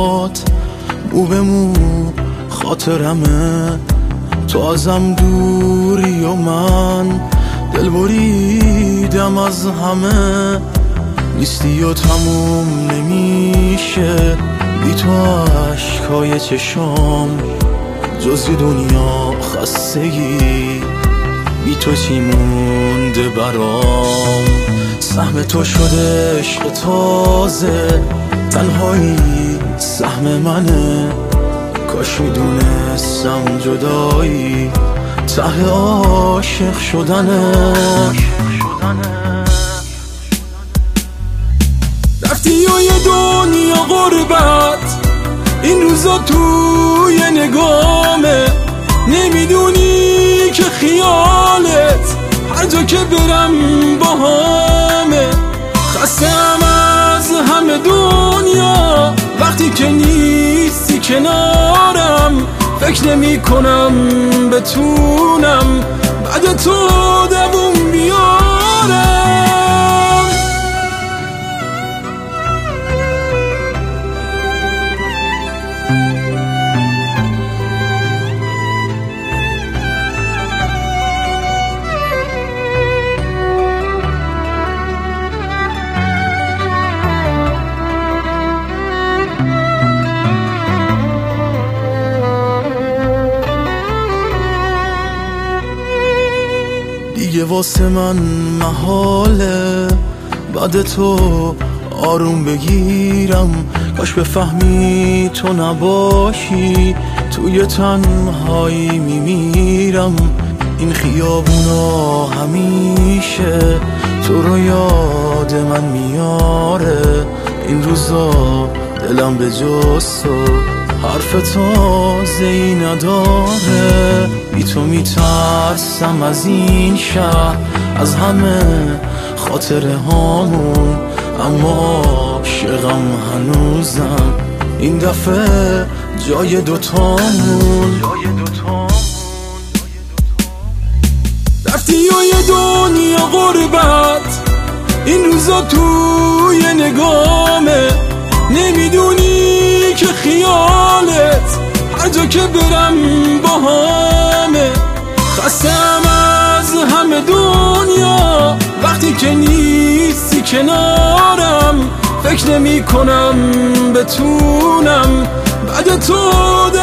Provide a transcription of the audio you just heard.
بات مو به مو خاطرمه، تو ازم دوری و من دل بریدم از همه. نیستی و تموم نمیشه بی تو عشقای چشام، جز دنیا خستگی بی تو چی مونده برام. سهم تو شده عشق تازه، تنهایی سهم منه. کاش میدونستم جدایی ته عاشق شدنه. رفتی و یه دنیا غربت این روزا توی نگامه، نمیدونی که خیالت هر جا که برم با همه. خستم از همه دنیا وقتی که نیستی کنارم، فکر نمی کنم بتونم بعد تو دووم بیارم. دیگه واسه من محاله بعد تو آروم بگیرم. کاش بفهمی تو نباشی توی تنهایی میمیرم. این خیابونا همیشه تو رو یاد من میاره. این روزا دلم به جز تو حرف تازه‌ای نداره. بی تو میترسم از این شهر، از همه خاطره هامون، اما عاشقم هنوزم این دفعه جای دوتامون. رفتی و یه دنیا غربت این روزا توی نگامه، نمیدونی که خیالت هر جا که برم با همه. خستم از همه دنیا وقتی که نیستی کنارم، فکر نمی کنم بتونم بعد تو